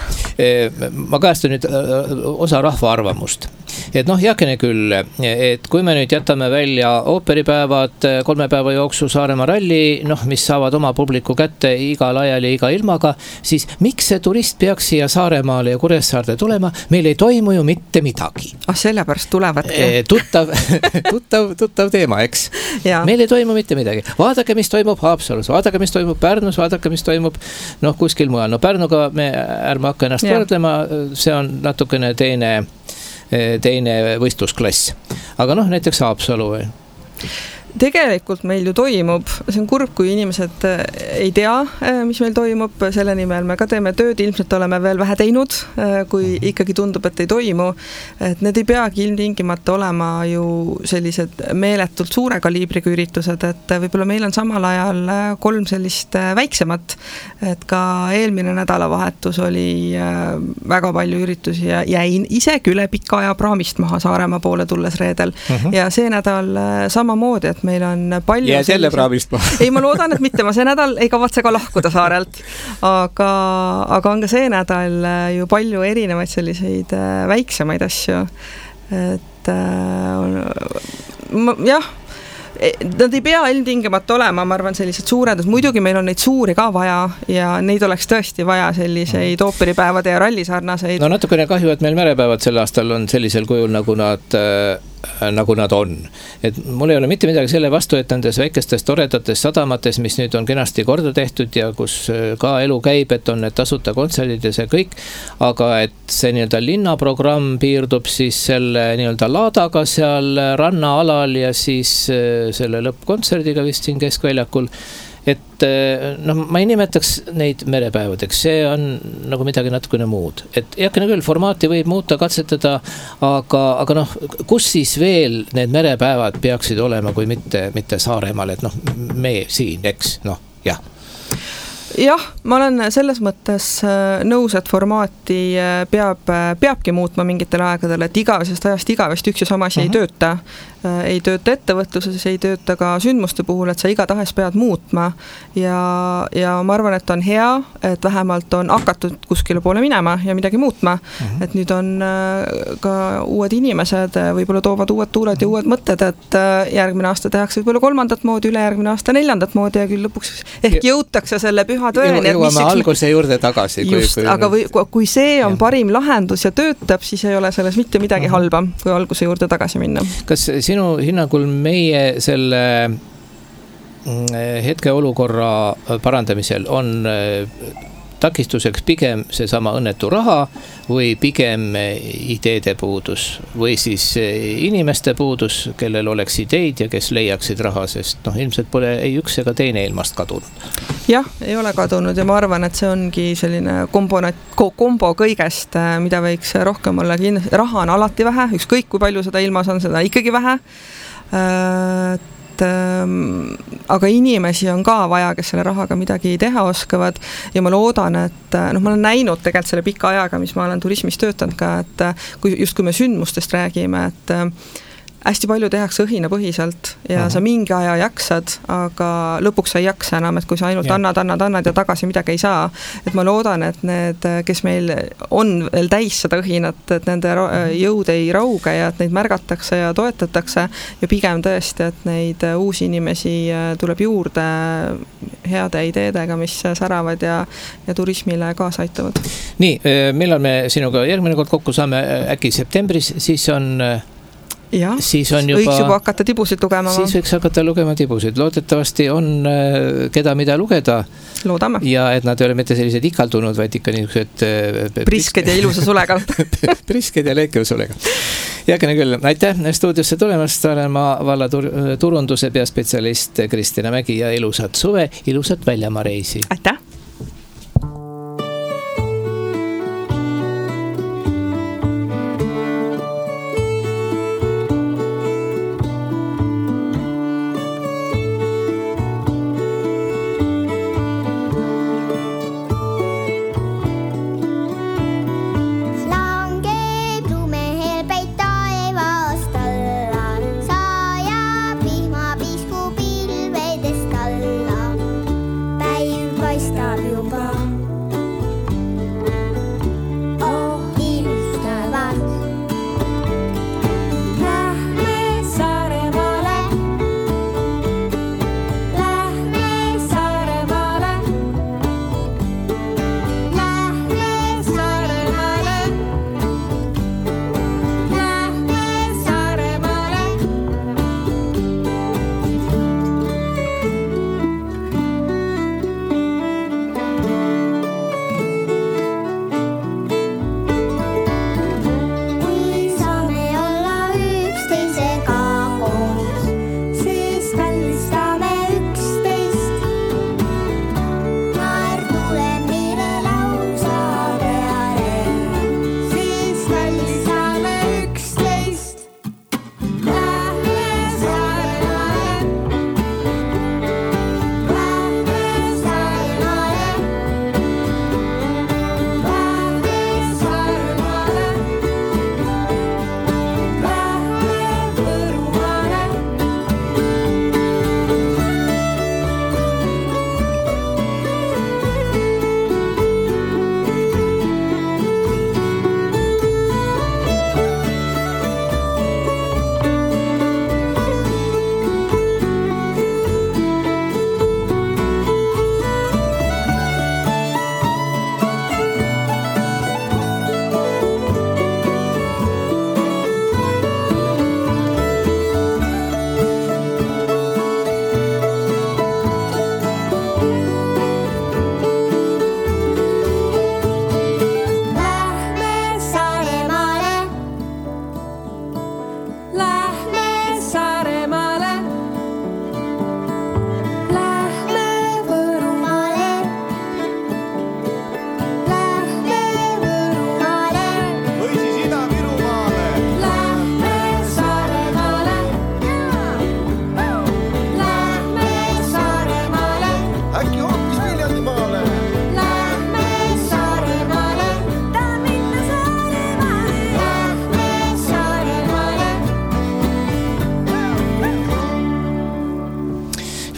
Ma kajastan nüüd osa rahva arvamust. Et jakene küll, et kui me nüüd jätame välja ooperipäevad 3 päeva jooksul Saaremaa ralli, mis saavad oma publiku kätte igal ajal ja iga ilmaga, siis miks see turist peaks siia Saaremaale ja Kuressaarde tulema? Meil ei toimu ju mitte midagi. Sellepärast tulevadki. Tuttav teema, eks? Ja. Meil ei toimu mitte midagi. Vaadake, mis toimub Haapsalus, vaadake, mis toimub Pärnus, vaadake, mis toimub kuskil mujal. Pärnuga me ärme hakka ennast võrdlema, see on natukene teine võistlusklass. Aga näiteks Haapsalu või? Tegelikult meil ju toimub, see on kurb, kui inimesed ei tea, mis meil toimub, selle nimel me ka teeme tööd, ilmselt oleme veel vähe teinud, kui ikkagi tundub, et ei toimu, et need ei peagi ilmtingimata olema ju sellised meeletult suure kaliibriga üritused, et võib-olla meil on samal ajal 3 sellist väiksemat, et ka eelmine nädalavahetus oli väga palju üritusi ja jäin isegi üle pika aja praamist maha Saaremaa poole tulles reedel ja see nädal samamoodi, et meil on palju... Ja selle praamist ma. Ei, ma loodan, et mitte, ma see nädal ei kavatse ka lahkuda saarelt, aga on ka see nädal ju palju erinevaid selliseid väiksemaid asju, et jah, nad ei pea ilmtingimata olema, ma arvan, sellised suured, muidugi meil on neid suuri ka vaja ja neid oleks tõesti vaja selliseid ooperipäevade ja rallisarnaseid. No natukene kahju, et meil merepäevad sel aastal on sellisel kujul, nagu nad on. Et mul ei ole mitte midagi selle vastu, et nendes väikestes toredates sadamates, mis nüüd on kenasti korda tehtud ja kus ka elu käib, et on need tasuta kontserdid ja see kõik, aga et see nii-öelda linnaprogramm piirdub siis selle nii-öelda laadaga seal rannaalal ja siis selle lõppkontserdiga vist siin Keskväljakul. Et ma ei nimetaks neid merepäevadeks, see on nagu midagi natukene muud. Et jakene küll, formaati võib muuta, katsetada, aga kus siis veel need merepäevad peaksid olema, kui mitte Saaremaal, et me siin, eks, jah. Jah, ma olen selles mõttes nõus, et formaati peabki muutma mingitel aegadel, et igavesest ajast igavest üks ja sama asi ei tööta ettevõtluses, ei tööta ka sündmuste puhul, et sa igatahes pead muutma ja ma arvan, et on hea, et vähemalt on hakatud kuskile poole minema ja midagi muutma, et nüüd on ka uued inimesed, võib-olla toovad uued tuuled ja uued mõtted, et järgmine aasta tehakse võib-olla 3. moodi, ülejärgmine aasta 4. moodi ja küll lõpuks ehk jõutakse selle püha tõeni. Jõuame alguse juurde tagasi. Just, aga kui see on parim lahendus ja töötab, siis ei ole selles mitte midagi halba, kui alguse juurde tagasi minna. Kas sinu hinnangul meie selle hetkeolukorra parandamisel on takistuseks pigem seesama õnnetu raha või pigem ideede puudus või siis inimeste puudus, kellel oleks ideid ja kes leiaksid raha, sest ilmselt pole ei üks ega teine ilmast kadunud. Jah, ei ole kadunud ja ma arvan, et see ongi selline kombo kõigest, mida võiks rohkem olla. Raha on alati vähe, ükskõik kui palju seda ilmas on, seda ikkagi vähe. Aga inimesi on ka vaja, kes selle rahaga midagi teha oskavad ja ma loodan, et ma olen näinud tegelikult selle pika ajaga, mis ma olen turismis töötanud ka, et kui me sündmustest räägime, et hästi palju tehakse õhinapõhiselt ja sa mingi aja jaksad, aga lõpuks sa ei jaksa enam, et kui sa ainult annad ja tagasi midagi ei saa. Et ma loodan, et need, kes meil on veel täis seda õhinat, et nende jõud ei rauge ja et neid märgatakse ja toetatakse ja pigem tõesti, et neid uusi inimesi tuleb juurde heade ideedega, mis säravad ja turismile kaasa aitavad. Nii, millal me sinuga järgmine kord kokku saame, äkki septembris, siis on... Jah, võiks juba hakata tibusid lugema. Siis võiks hakata lugema tibusid. Loodetavasti on keda mida lugeda. Loodame. Ja et nad ei ole mitte sellised ikaldunud, vaid ikka niisugused... Prisked ja ilusa sulega. Prisked ja leikev sulega. Jääkene küll. Aitäh stuudiosse tulemast. Olen ma valla turunduse peaspetsialist Kristina Mägi ja ilusat suve, ilusat väljamaareisi. Aitäh! Paistab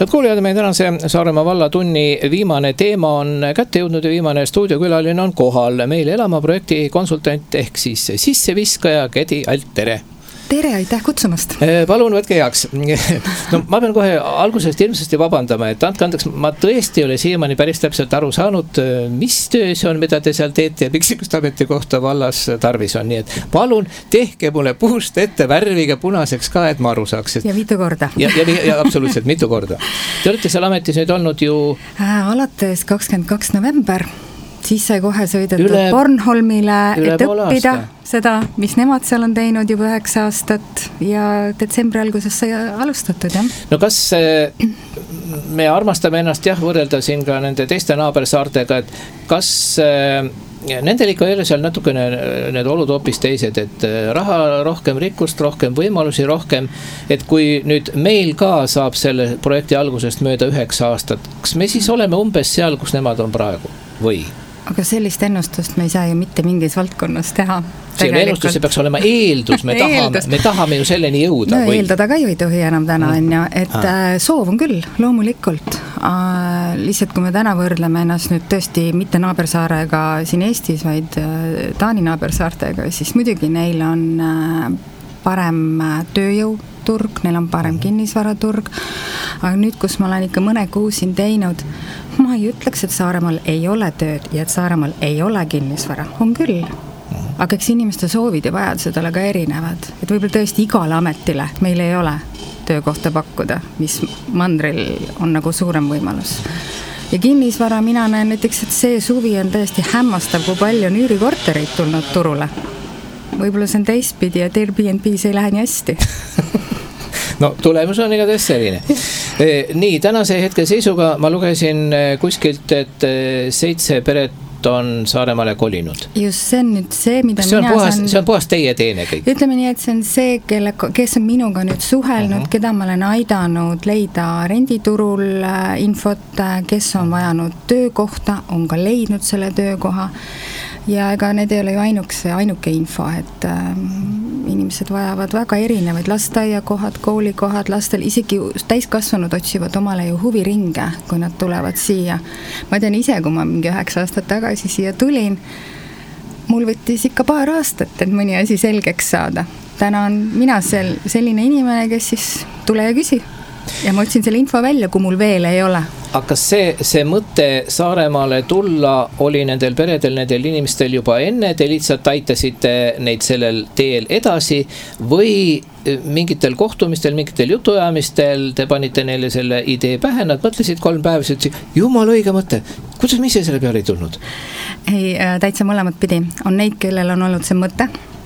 Head kuulijad, meie tänase Saaremaa vallatunni viimane teema on kätte jõudnud ja viimane stuudiokülaline on kohal. Meil Elama projekti konsultant ehk siis sisseviskaja Kedi Alt, tere! Tere, aitäh kutsumast! Palun, võtke heaks. No, ma pean kohe algusest ilmsesti vabandama, et andke andeks, ma tõesti ei ole siiamaani päris täpselt aru saanud, mis töö see on, mida te seal teete ja miks just ametikohta vallas tarvis on. Nii et palun tehke mulle puust ette värviga punaseks ka, et ma aru saaks. Ja mitu korda. Ja absoluutselt mitu korda. Te olete seal ametis nüüd olnud ju... Alates 22. november. Siis sai kohe sõidetud Bornholmile, et õppida seda, mis nemad seal on teinud juba 9 aastat ja detsembri alguses sai alustatud, jah. No kas me armastame ennast võrrelda siin ka nende teiste naabersaartega, et kas nendel ikka jälle seal natukene need olud hoopis teised, et raha rohkem, rikkust rohkem, võimalusi rohkem, et kui nüüd meil ka saab selle projekti algusest mööda 9 aastat, kas me siis oleme umbes seal, kus nemad on praegu või? Aga sellist ennustust me ei saa ju mitte mingis valdkonnas teha. See ennustus peaks olema eeldus, me tahame ju selleni jõuda. No eeldada ka ju ei tohi enam täna, et soov on küll, loomulikult. Lihtsalt kui me täna võrdleme ennast nüüd tõesti mitte naabersaarega siin Eestis, vaid Taani naabersaartega, siis muidugi neil on parem tööjõuturg, neil on parem kinnisvaraturg, aga nüüd, kus ma olen ikka mõne kuu siin teinud, ma ei ütleks, et Saaremaal ei ole tööd ja et Saaremaal ei ole kinnisvara, on küll. Aga eks inimeste soovid ja vajadused ole ka erinevad, et võib-olla tõesti igale ametile meil ei ole töökohta pakkuda, mis mandril on nagu suurem võimalus. Ja kinnisvara mina näen näiteks, et see suvi on tõesti hämmastav, kui palju on üürikortereid tulnud turule. Võib-olla see on teistpidi, et Airbnb-s ei lähe nii hästi. No tulemus on igatahes selline. Nii, tänase hetke seisuga ma lugesin kuskilt, et 7 peret on Saaremaale kolinud. Just see on nüüd see, mida see on puhas teie teene kõik. Ütleme nii, et see on see, kes on minuga nüüd suhelnud, keda ma olen aidanud leida renditurul infot, kes on vajanud töökohta, on ka leidnud selle töökoha. Ja ega need ei ole ju ainuke info, et inimesed vajavad väga erinevaid lasteaiakohad, koolikohad, lastel, isegi täiskasvanud otsivad omale ju huviringe, kui nad tulevad siia. Ma tean ise, kui ma mingi 9 aastat tagasi siia tulin, mul võttis ikka paar aastat, et mõni asi selgeks saada. Täna on mina selline inimene, kes siis tule ja küsi. Ja ma otsin selle info välja, kui mul veel ei ole. Aga kas see mõte Saaremaale tulla oli nendel peredel, nendel inimestel juba enne, te lihtsalt aitasite neid sellel teel edasi või mingitel kohtumistel, mingitel jutuajamistel te panite neile selle idee pähe, nad mõtlesid 3 päeva, ütlesid, jumal õige mõte, kuidas me ise selle peale ei tulnud? Ei, täitsa mõlemat pidi. On neid, kellel on olnud see mõte,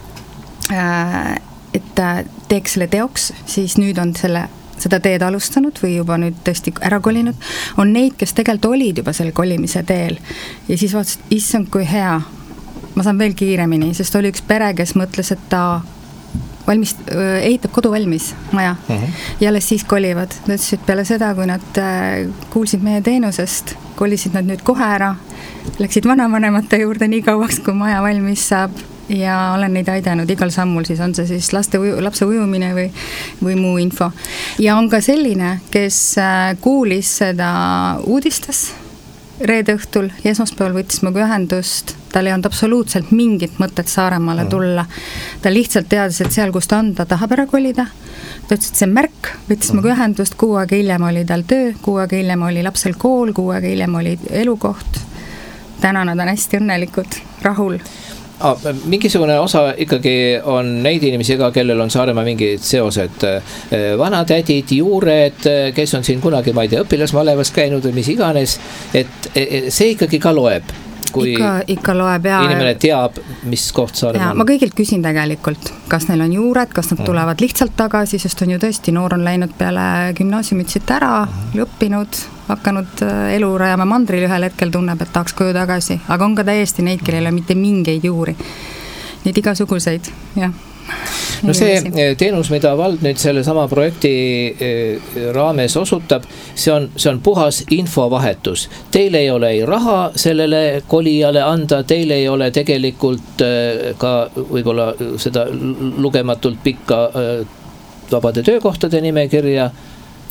et teeks selle teoks, siis nüüd on seda teed alustanud või juba nüüd tõesti ära kolinud, on neid, kes tegelikult olid juba selle kolimise teel ja siis vaatasid, issand kui hea, ma saan veel kiiremini, sest oli üks pere, kes mõtles, et ta ehitab kodu valmis, maja, ja alles siis kolivad. Ta ütles, et peale seda, kui nad kuulsid meie teenusest, kolisid nad nüüd kohe ära, läksid vanavanemate juurde nii kauaks, kui maja valmis saab ja olen neid aidanud igal sammul, siis on see siis lapse ujumine või muu info. Ja on ka selline, kes kuulis seda uudistes reede õhtul ja esmaspäeval võttis minuga ühendust, tal ei olnud absoluutselt mingit mõtet Saaremaale tulla. Ta lihtsalt teadis, et seal, kus ta on, ta tahab ära kolida. Ta ütles, et see märk, võttis minuga ühendust, 6 aega hiljem oli tal töö, 6 aega hiljem oli lapsel kool, 6 aega hiljem oli elukoht. Täna nad on hästi õnnelikud, rahul. Mingisugune osa ikkagi on neid inimesi ka, kellel on Saaremaa mingid seosed, vanatädid, juured, kes on siin kunagi, ma ei tea, õpilasmalevas käinud või mis iganes, et see ikkagi ka loeb, kui ikka loeb, inimene teab, mis koht Saaremaa on. Ma kõigilt küsin tegelikult, kas neil on juured, kas nad tulevad lihtsalt tagasi, sest on ju tõesti, noor on läinud peale gümnaasiumit siit ära, õppinud, hakanud elu rajama mandril ühel hetkel tunneb, et tahaks koju tagasi, aga on ka täiesti neid, kellel ei ole mitte mingeid juuri. Neid igasuguseid, jah. No see teenus, mida vald nüüd selle sama projekti raames osutab, see on puhas infovahetus. Teil ei ole ei raha sellele kolijale anda, teil ei ole tegelikult ka võib-olla seda lugematult pikka vabade töökohtade nimekirja.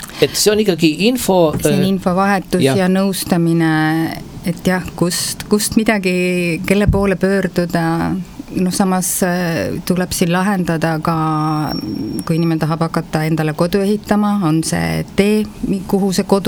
et see on ikkagi info. See on infovahetus ja nõustamine, et jah, kust midagi, kelle poole pöörduda. Noh, samas tuleb siin lahendada ka, kui inimene tahab hakata endale kodu ehitama, on see tee, kuhu see kodu,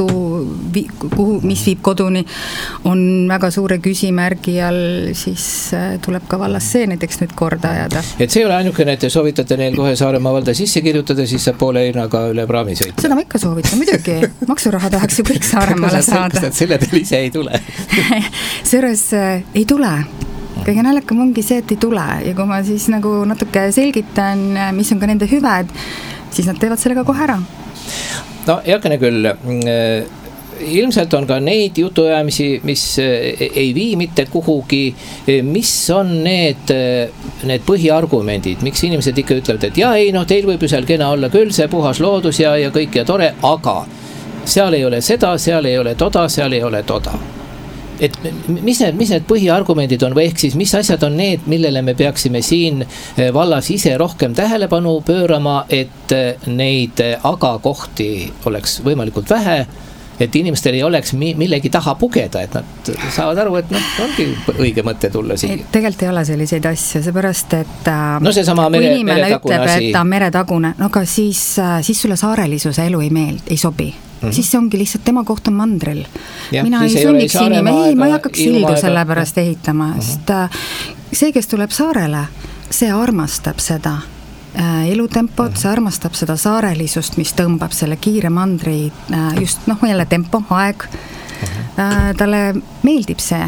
mis viib koduni, on väga suure küsimärgi all, siis tuleb ka vallas see näiteks nüüd korda ajada. Et see ei ole ainukene, et te soovitate neil kohe Saaremaa valda sisse kirjutada, siis saab poole hinnaga üle praami sõita. Seda ma ikka soovitan, muidugi. Maksuraha tahaks ju kõik Saaremaale saada. Kas selle teil ise ei tule? Seejuures ei tule. Kõige naljakam ongi see, et ei tule ja kui ma siis nagu natuke selgitan, mis on ka nende hüved, siis nad teevad sellega kohe ära. No jakene küll, ilmselt on ka neid jutuajamisi, mis ei vii mitte kuhugi, mis on need põhiargumendid, miks inimesed ikka ütlevad, et ei, teil võib ju seal kena olla küll, see puhas loodus ja kõik ja tore, aga seal ei ole seda, seal ei ole toda, seal ei ole toda. Et mis need põhiargumendid on või ehk siis mis asjad on need, millele me peaksime siin vallas ise rohkem tähelepanu pöörama, et neid aga-kohti oleks võimalikult vähe, et inimestel ei oleks millegi taha pugeda, et nad saavad aru, et ongi õige mõte tulla siia. Tegelikult ei ole selliseid asju, seepärast, et see sama kui inimene ütleb, et ta on meretagune, aga siis sulle saarelisuse elu ei sobi. Siis see ongi lihtsalt tema koht on mandril. Mina ei sunniks inimene, ma ei hakkaks sildu selle pärast ehitama, sest see, kes tuleb saarele, see armastab seda elutempot, see armastab seda saarelisust, mis tõmbab selle kiire mandri, just jälle tempo, aeg. Talle meeldib see,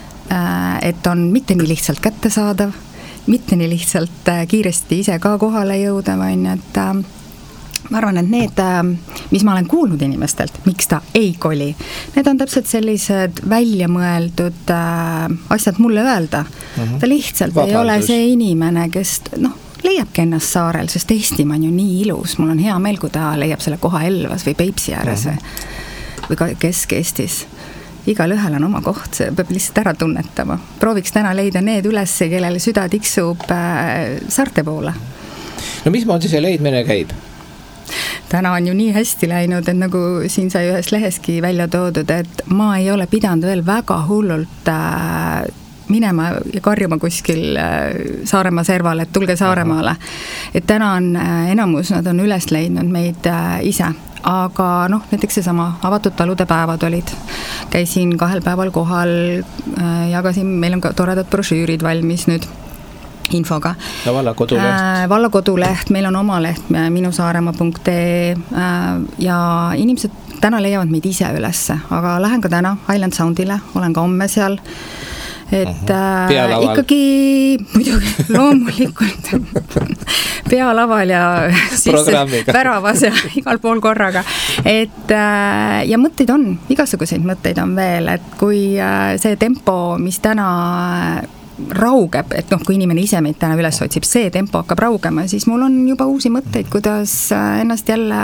et on mitte nii lihtsalt kättesaadav, mitte nii lihtsalt kiiresti ise ka kohale jõuda, et ma arvan, et need, mis ma olen kuulnud inimestelt, miks ta ei koli, need on täpselt sellised välja mõeldud asjad mulle öelda. Ta lihtsalt ei ole see inimene, kes leiabki ennast saarel, sest Eestimaa on ju nii ilus. Mul on hea meel, kui ta leiab selle koha Elvas või Peipsi ääres või ka Kesk-Eestis. Igal ühel on oma koht, see peab lihtsalt ära tunnetama. Prooviks täna leida need üles, kellele süda tiksub saarte poole. No mismoodi see leidmine käib? Täna on ju nii hästi läinud, et nagu siin sai ühes leheski välja toodud, et ma ei ole pidanud veel väga hullult minema ja karjuma kuskil Saaremaa serval, et tulge Saaremaale. Et täna on enamus, nad on üles leidnud meid ise. Aga näiteks seesama avatud talude päevad olid. Käisin 2 päeval kohal, jagasin, meil on ka toredad brošüürid valmis nüüd infoga. Ja Valla koduleht, meil on oma leht minusaaremaa.ee ja inimesed täna leiavad meid ise ülesse, aga lähen ka täna Highland Soundile, olen ka homme seal, et ikkagi muidugi loomulikult pealaval ja väravas ja igal pool korraga, et ja mõtteid on, igasuguseid mõtteid on veel, et kui see tempo, mis täna raugeb, et kui inimene ise meid täna üles otsib, see tempo hakkab raugema, siis mul on juba uusi mõtteid, kuidas ennast jälle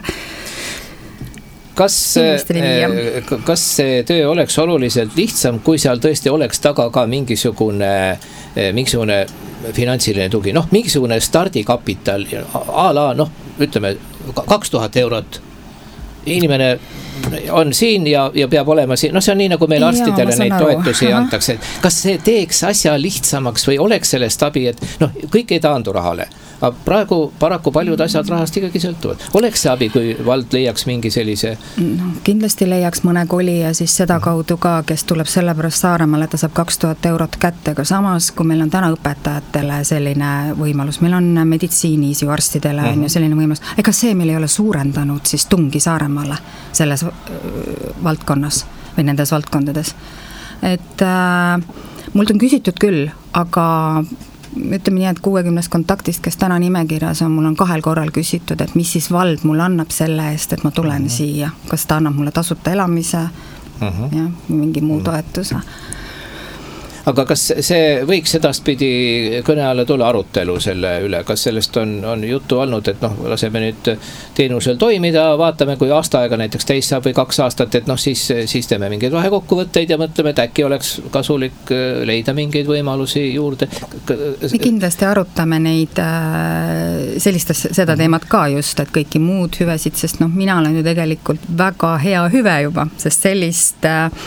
kas see töö oleks oluliselt lihtsam, kui seal tõesti oleks taga ka mingisugune finantsiline tugi, mingisugune stardikapital, ütleme 2000 eurot. Inimene on siin ja peab olema siin, see on nii, nagu meil arstidele neid toetusi antakse. Kas see teeks asja lihtsamaks või oleks sellest abi, et kõik ei taandu rahale? Praegu paraku paljud asjad rahast ikkagi sõltuvad. Oleks see abi, kui vald leiaks mingi sellise? Kindlasti leiaks mõne koli ja siis seda kaudu ka, kes tuleb selle pärast Saaremaale, et ta saab 2000 eurot kätte, aga samas, kui meil on täna õpetajatele selline võimalus, meil on meditsiinis ju arstidele on ju selline võimalus, ega see meil ei ole suurendanud siis tungi Saaremaale selles valdkonnas või nendes valdkondades. Et mult on küsitud küll, aga ütleme nii, et 60 kontaktist, kes täna nimekirjas on, mul on 2 korral küsitud, et mis siis vald mulle annab selle eest, et ma tulen siia. Kas ta annab mulle tasuta elamise ja mingi muu toetuse. aga kas see võiks edaspidi kõne alla tulla arutelu selle üle, kas sellest on juttu olnud, et noh, laseme nüüd teenusel toimida, vaatame, kui aasta aega näiteks täis saab või 2 aastat, et noh, siis teeme mingeid vahekokkuvõtteid ja mõtleme, et äkki oleks kasulik leida mingeid võimalusi juurde. Me kindlasti arutame neid seda teemat ka just, et kõiki muud hüvesid, sest noh, mina olen ju tegelikult väga hea hüve juba, sest sellist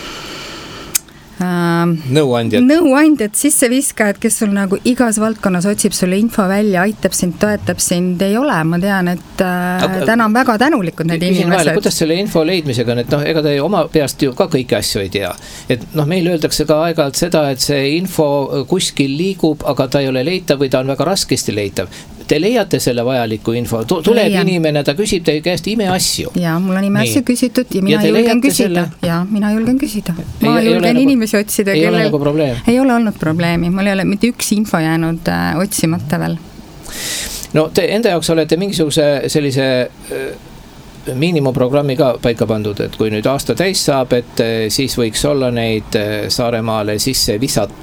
nõuandjad, sisseviskajad, kes sul nagu igas valdkonnas otsib sulle info välja, aitab sind, toetab sind, ei ole. Ma tean, et täna on väga tänulikud need inimesed. Kuidas selle info leidmisega, et noh, ega te oma peast ju ka kõiki asju ei tea. Et noh, meil öeldakse ka aeg-ajalt seda, et see info kuskil liigub, aga ta ei ole leitav või ta on väga raskesti leitav. Te leiate selle vajaliku info, tuleb inimene, ta küsib teie käest imeasju. Ja, mul on imeasju küsitud ja mina julgen küsida. Ja, mina julgen küsida. Ma julgen inimesi otsida, ei ole nagu probleem. Ei ole olnud probleemi, mul ei ole mitte üks info jäänud otsimata veel. No te enda jaoks olete mingisuguse sellise miinimumprogrammi ka paika pandud, et kui nüüd aasta täis saab, et siis võiks olla neid Saaremaale sisse visatuid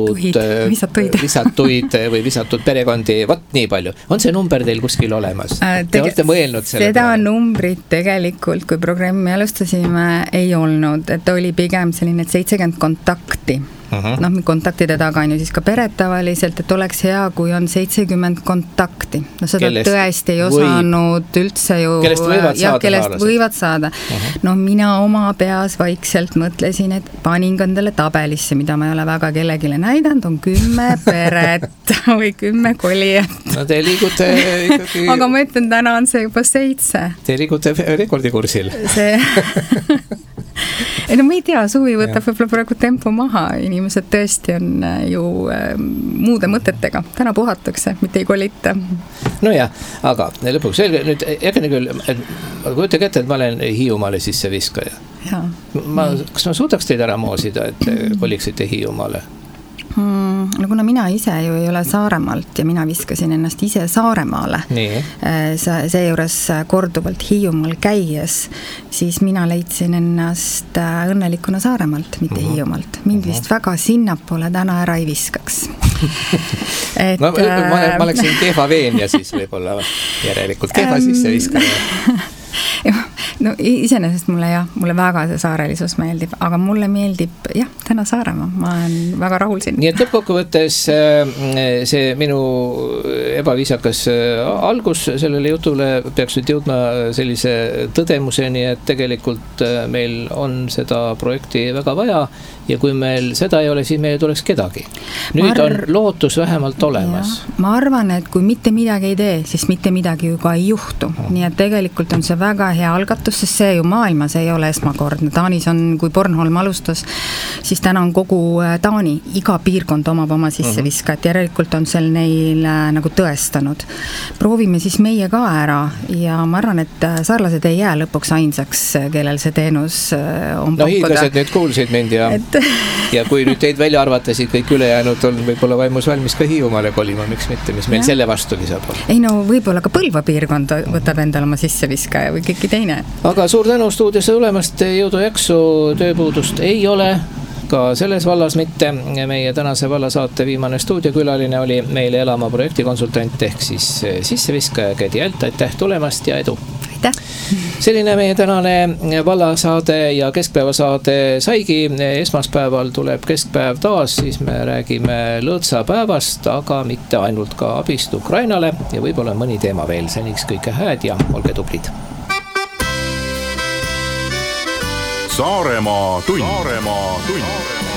või visatud perekondi, võt nii palju. On see number teil kuskil olemas? Te olete mõelnud selle seda numbrit tegelikult, kui programmi alustasime, ei olnud, et oli pigem selline 70 kontakti. Noh, kontaktide taga on ju siis ka pered tavaliselt, et oleks hea, kui on 70 kontakti. No seda tõesti ei osanud üldse ju... Kellest võivad saada. No mina oma peas vaikselt mõtlesin, et panin endale tabelisse, mida ma ei ole väga kellegile näidanud, on 10 peret või 10 kolijat. No te liigute ikkagi... Aga ma ütlen, täna on see juba 7. Te liigute rekordikursil. No ma ei tea, suvi võtab võib-olla praegu tempo maha, inimesed tõesti on ju muude mõtetega, täna puhatakse, mitte ei kolita. No jah, aga lõpuks selge, nüüd jägene küll, kujutage ette, et ma olen Hiiumaale sisse viskaja. Kas ma suudaks teid ära moosida, et koliksite Hiiumaale? No kuna mina ise ju ei ole Saaremaalt ja mina viskasin ennast ise Saaremaale, seejuures korduvalt Hiiumaal käies, siis mina leidsin ennast õnnelikuna Saaremaalt, mitte Hiiumaalt. Mind vist väga sinnapoole täna ära ei viskaks. No, ma läksin kehva veenja siis võib-olla järelikult kehva sisse viskama. No iseenesest mulle väga see saarelisus meeldib, aga mulle meeldib täna Saaremaa, ma olen väga rahul siin. Nii et lõppkokkuvõttes see minu ebaviisakas algus sellele jutule peaks nüüd jõudma sellise tõdemuseni, et tegelikult meil on seda projekti väga vaja ja kui meil seda ei ole, siis meil tuleks kedagi. Nüüd on lootus vähemalt olemas. Ma arvan, et kui mitte midagi ei tee, siis mitte midagi ju ka ei juhtu. Nii et tegelikult on see väga hea algatus, sest see ju maailmas ei ole esmakordne. Taanis on, kui Bornholm alustas, siis täna on kogu Taani, iga piirkond omab oma sisseviska, et järelikult on seal neil nagu tõestanud. Proovime siis meie ka ära ja ma arvan, et saarlased ei jää lõpuks ainsaks, kellel see teenus on pakkuda. Hiidlased nüüd kuulsid mind ja kui nüüd teid välja arvatasid, kõik ülejäänud on võib-olla vaimus valmis ka Hiiumaale kolima, miks mitte, mis meil selle vastugi saab olla. Ei no võib-olla ka Põlva piirkond võtab endale oma sisseviskaja või kõiki teine. Aga suur tänu stuudiosse tulemast, jõudu jaksu, tööpuudust ei ole ka selles vallas mitte. Meie tänase vallasaate viimane stuudiokülaline oli meile Elama projektikonsultant ehk siis sisseviskaja Kädi Ält, aitäh tulemast ja edu! Aitäh! Selline meie tänane vallasaade ja keskpäevasaade saigi. Esmaspäeval tuleb keskpäev taas, siis me räägime lõõtsapäevast, aga mitte ainult ka abist Ukrainale ja võib-olla mõni teema veel. Seniks kõike hääd ja olge tublid! Saaremaa tund.